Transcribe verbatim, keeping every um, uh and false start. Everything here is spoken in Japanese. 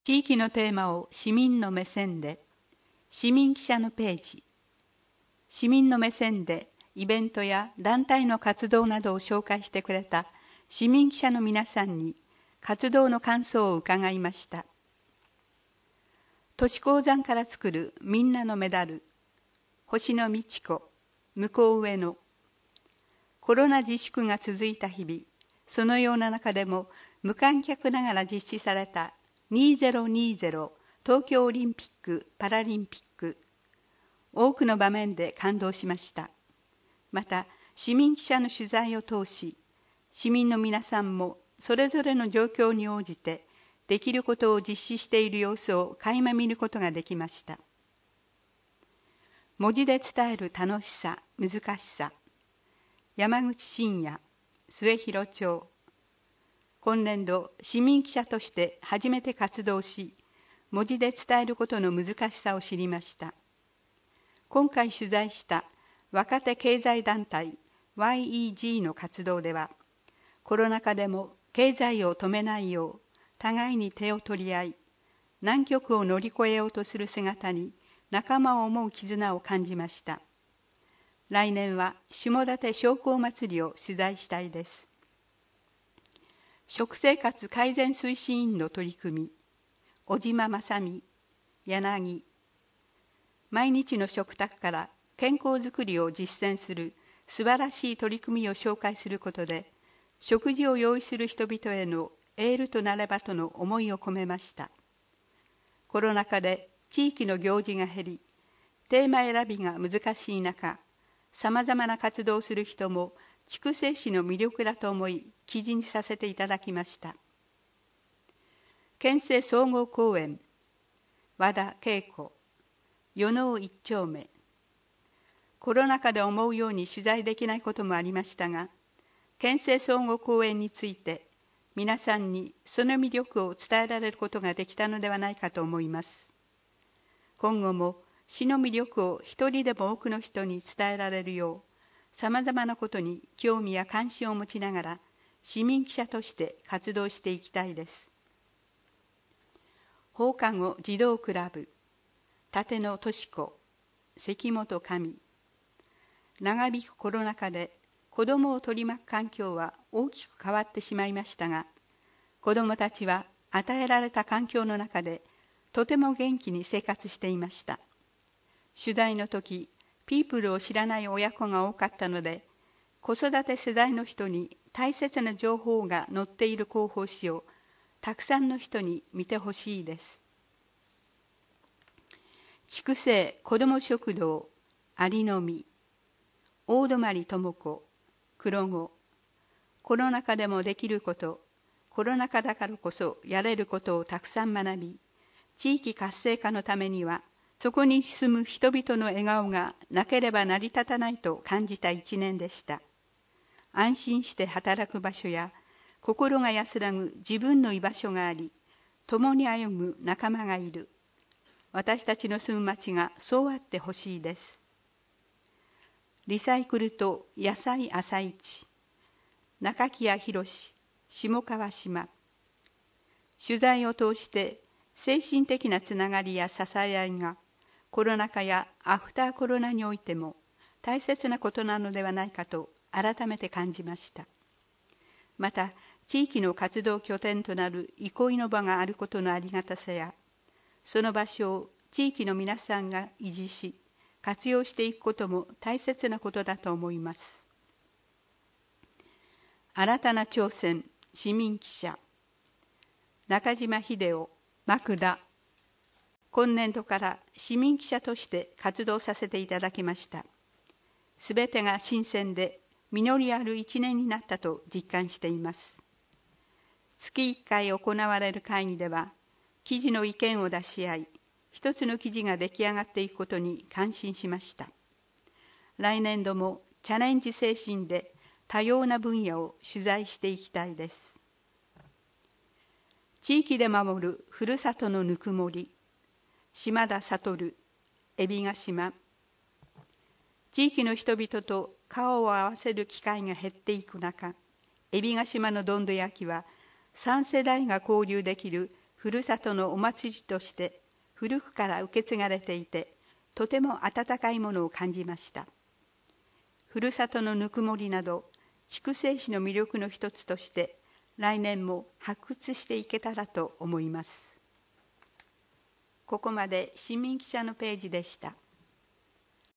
地域のテーマを市民の目線で、市民記者のページ。市民の目線でイベントや団体の活動などを紹介してくれた市民記者の皆さんに活動の感想を伺いました。都市鉱山から作るみんなのメダル、星野美智子、向こう上野。コロナ自粛が続いた日々、そのような中でも無観客ながら実施されたにせんにじゅう東京オリンピック・パラリンピック。多くの場面で感動しました。また、市民記者の取材を通し、市民の皆さんもそれぞれの状況に応じて、できることを実施している様子を垣間見ることができました。文字で伝える楽しさ、難しさ。山口真也、末広町。今年度、市民記者として初めて活動し、文字で伝えることの難しさを知りました。今回取材した若手経済団体 ワイイージー の活動では、コロナ禍でも経済を止めないよう、互いに手を取り合い、難局を乗り越えようとする姿に仲間を思う絆を感じました。来年は下館商工祭りを取材したいです。食生活改善推進員の取り組み、小島正美、柳。毎日の食卓から健康づくりを実践する素晴らしい取り組みを紹介することで、食事を用意する人々へのエールとなればとの思いを込めました。コロナ禍で地域の行事が減り、テーマ選びが難しい中、さまざまな活動をする人も筑西市の魅力だと思い、記事にさせていただきました。県政総合公園、和田恵子、与能一丁目。コロナ禍で思うように取材できないこともありましたが、県政総合公園について皆さんにその魅力を伝えられることができたのではないかと思います。今後も市の魅力を一人でも多くの人に伝えられるよう、さまざまなことに興味や関心を持ちながら、市民記者として活動していきたいです。放課後児童クラブ、立野俊子、関本上。長引くコロナ禍で子どもを取り巻く環境は大きく変わってしまいましたが、子どもたちは与えられた環境の中でとても元気に生活していました。取材の時、ピープルを知らない親子が多かったので、子育て世代の人に大切な情報が載っている広報誌をたくさんの人に見てほしいです。筑西子ども食堂、ありのみ、大泊智子、黒子。コロナ禍でもできること、コロナ禍だからこそやれることをたくさん学び、地域活性化のためには、そこに住む人々の笑顔がなければ成り立たないと感じた一年でした。安心して働く場所や、心が安らぐ自分の居場所があり、共に歩む仲間がいる。私たちの住む町がそうあってほしいです。リサイクルと野菜朝市、中木屋博士、下川島。取材を通して精神的なつながりや支え合いが、コロナ禍やアフターコロナにおいても大切なことなのではないかと改めて感じました。また、地域の活動拠点となる憩いの場があることのありがたさや、その場所を地域の皆さんが維持し、活用していくことも大切なことだと思います。新たな挑戦、市民記者、中島秀夫、牧田。今年度から市民記者として活動させていただきました。すべてが新鮮で実りある一年になったと実感しています。月いっかい行われる会議では、記事の意見を出し合い、一つの記事が出来上がっていくことに感心しました。来年度もチャレンジ精神で多様な分野を取材していきたいです。地域で守るふるさとのぬくもり、島田悟、海老ヶ島。地域の人々と顔を合わせる機会が減っていく中、海老ヶ島のどんど焼きはさん世代が交流できるふるさとのお祭りとして古くから受け継がれていて、とても温かいものを感じました。ふるさとのぬくもりなど、筑西市の魅力の一つとして、来年も発掘していけたらと思います。ここまで市民記者のページでした。